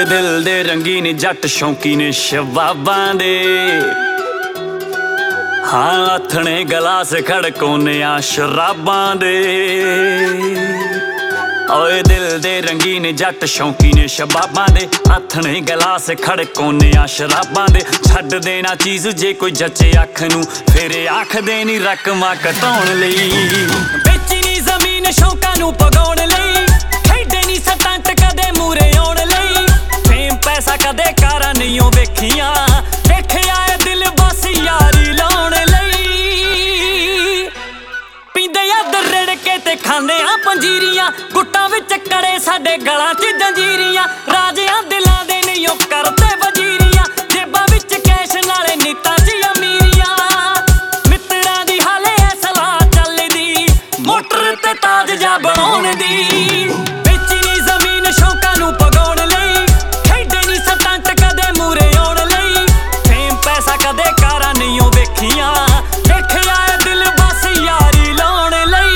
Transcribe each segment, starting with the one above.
ਓਏ ਦਿਲ ਦੇ ਰੰਗੀਨ ਜੱਟ ਸ਼ੌਂਕੀ ਨੇ ਸ਼ਬਾਬਾਂ ਦੇ। ਹਾਂ ਆਥਣੇ ਗਲਾਸ ਖੜਕਾਉਂਦਿਆਂ ਸ਼ਰਾਬਾਂ ਦੇ। ਓਏ ਦਿਲ ਦੇ ਰੰਗੀਨ ਜੱਟ ਸ਼ੌਂਕੀ ਨੇ ਸ਼ਬਾਬਾਂ ਦੇ। ਆਥਣੇ ਗਲਾਸ ਖੜਕਾਉਂਦਿਆਂ ਸ਼ਰਾਬਾਂ ਦੇ। ਛੱਡ ਦੇਣਾ ਚੀਜ਼ ਜੇ ਕੋਈ ਜੱਚੇ ਅੱਖ ਨੂੰ, ਫਿਰ ਆਖਦੇ ਨੀ ਰਕਮਾਂ ਘਟਾਉਣ ਲਈ। ਵੇਚੀ ਨੀ ਜ਼ਮੀਨ ਸ਼ੌਂਕਾਂ ਨੂੰ ਪਗਾਉਣ ਲਈ, ਖੇਡੇ ਨੀ ਸਟੰਟ ਕਦੇ ਮੂਰੇ ਆਉਣ ਲਈ। ਫੇਮ ਪੈਸਾ ਕਦੇ ਕਾਰਾਂ ਨਹੀਂ ਵੇਖੀਆਂ, ਵੇਖਿਆ ਏ ਦਿਲ ਬਸ ਯਾਰੀ ਲਾਉਣ ਲਈ। ਪੀਂਦੇ ਆ ਦਰੜ ਕੇ ਤੇ ਖਾਂਦੇ ਆ ਪੰਜੀਰੀਆਂ, ਗੁੱਟਾਂ ਵਿੱਚ ਕੜੇ ਸਾਡੇ ਗਲਾਂ 'ਚ ਜੰਜੀਰੀਆਂ। ਰਾਜਿਆਂ ਦਿਲਾਂ ਦੇ ਨਹੀਂ ਉਹ ਕਰਦੇ ਵਜ਼ੀਰੀਆਂ, ਜੇਬਾਂ ਵਿੱਚ ਕੈਸ਼ ਨਾਲੇ ਨੀਤਾਂ 'ਚ ਅਮੀਰੀਆਂ। ਮਿੱਤਰਾਂ ਦੀ ਹਾਲੇ ਐ ਸਲਾਹ ਚੱਲਦੀ, ਮੋਟਰ ਤੇ ਤਾਜ ਜਾ ਬਣਾਉਣ ਦੀ। ਵੇਚੀ ਨੀ ਜ਼ਮੀਨ ਸ਼ੌਂਕਾਂ ਨੂੰ ਪਗਾਉਣ ਲਈ, ਖੇਡੇ ਨੀ ਸਟੰਟ ਕਦੇ ਮੂਰੇ ਆਉਣ ਲਈ। ਫੇਮ ਪੈਸਾ ਕਦੇ ਕਾਰਾਂ ਨਹੀਂ ਵੇਖੀਆਂ, ਵੇਖਿਆ ਏ ਦਿਲ ਬਸ ਯਾਰੀ ਲਾਉਣ ਲਈ।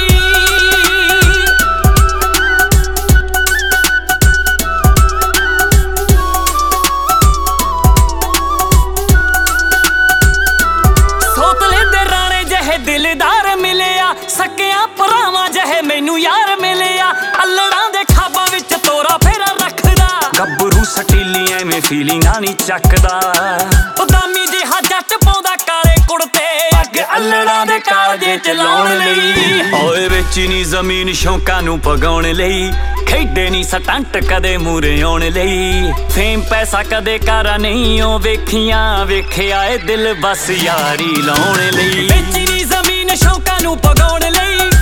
ਸੋਤਲੇ ਦੇ ਰਾਣੇ ਜਿਹੇ ਦਿਲਦਾਰ ਮਿਲਿਆ, ਸਕਿਆ ਭਰਾਵਾਂ ਜਿਹੇ ਮੈਨੂੰ ਯਾਰ ਮਿਲਿਆ। ਅੱਲੜਾਂ ਦੇ ਖਾਬਾਂ ਵਿੱਚ ਤੋਰਾ ਫੇਰਾ ਰੱਖਦਾ, ਗੱਭਰੂ ਸਟੀਲੀ ਐਵੇਂ ਫੀਲਿੰਗਾਂ ਨੀ ਚੱਕਦਾ। ਉਦਾਮੀ ਜਿਹਾ ਜੱਟ ਪਾਉਂਦਾ ਕਾਲੇ ਕੁੜਤੇ, ਅੱਗ ਅੱਲੜਾਂ ਦੇ ਕਾਲਜੇ ਚ ਲਾਉਣ ਲਈ। ਓਏ ਵੇਚੀ ਨੀ ਜ਼ਮੀਨ ਸ਼ੌਂਕਾਂ ਨੂੰ ਪਗਾਉਣ ਲਈ, ਖੇਡੇ ਨੀ ਸਟੰਟ ਕਦੇ ਮੂਰੇ ਆਉਣ ਲਈ। ਫੇਮ ਪੈਸਾ ਕਦੇ ਕਾਰਾਂ ਨਹੀਂ ਵੇਖੀਆਂ, ਵੇਖਿਆ ਏ ਦਿਲ ਬਸ ਯਾਰੀ ਲਾਉਣ ਲਈ। ਵੇਚੀ ਨੀ ਜ਼ਮੀਨ ਸ਼ੌਂਕਾਂ ਨੂੰ ਪਗਾਉਣ ਲਈ,